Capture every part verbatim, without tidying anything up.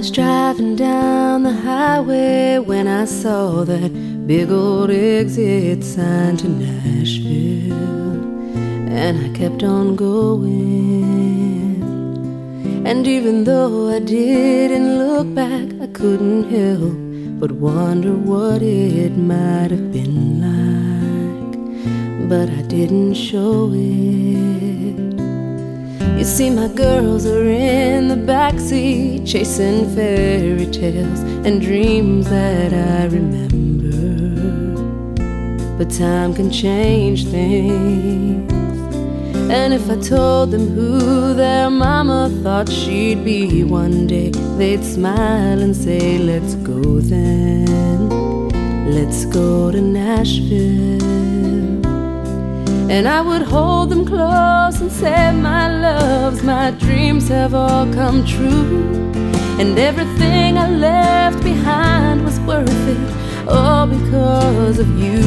was driving down the highway when I saw that big old exit sign to Nashville, and I kept on going. And even though I didn't look back, I couldn't help but wonder what it might have been like, but I didn't show it. You see, my girls are in the backseat, chasing fairy tales and dreams that I remember. But time can change things, and if I told them who their mama thought she'd be one day, they'd smile and say, let's go then, let's go to Nashville. And I would hold them close and say, my loves, my dreams have all come true, and everything I left behind was worth it, all because of you.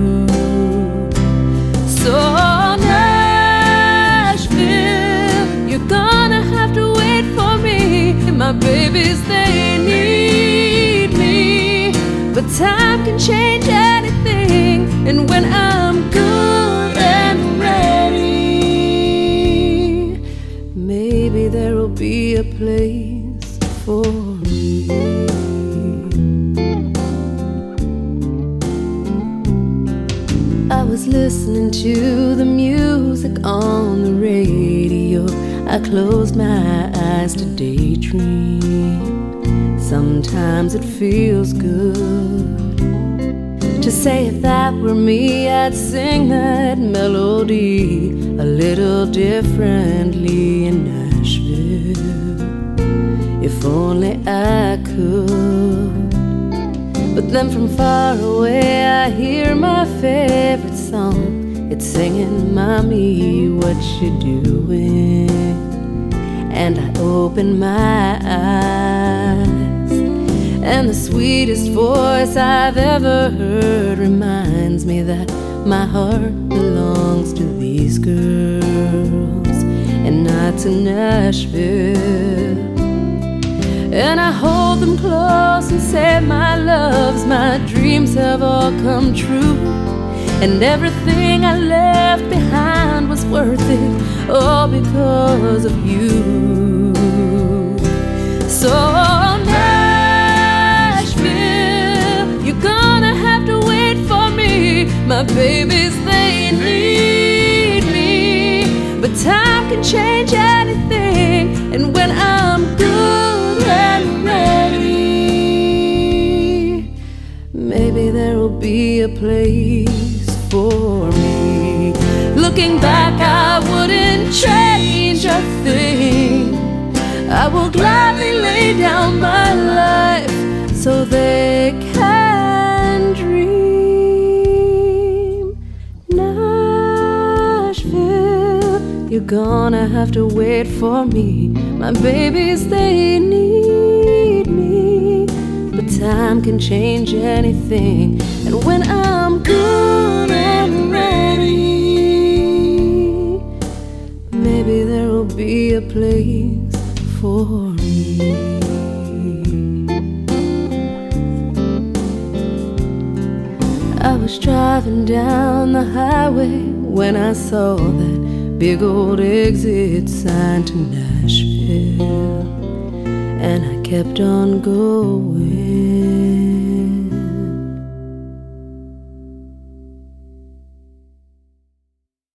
So Nashville, you're gonna have to wait for me. My babies, they need me, but time can change anything, and when I'm good and ready, maybe there'll be a place for me. I was listening to the music on the radio. I closed my eyes to daydream. Sometimes it feels good to say if that were me, I'd sing that melody a little differently in Nashville, if only I could. But then from far away I hear my favorite song. It's singing, Mommy, what you doing? And I open my eyes, and the sweetest voice I've ever heard reminds me that my heart belongs to these girls and not to Nashville. And I hold them close and say, my loves, my dreams have all come true, and everything I left behind was worth it, all because of you. So Nashville, you're gonna have to wait for me. My babies, they need me, but time can change anything, and when I'm good and ready, maybe there'll be a place for me. Looking back, I wouldn't change a thing. I will gladly lay down my life so they can dream. Nashville, you're gonna have to wait for me. My babies, they need me, but time can change anything, and when I'm good and ready, maybe there'll be a place for me. I was driving down the highway when I saw that big old exit sign to Nashville, and I kept on going.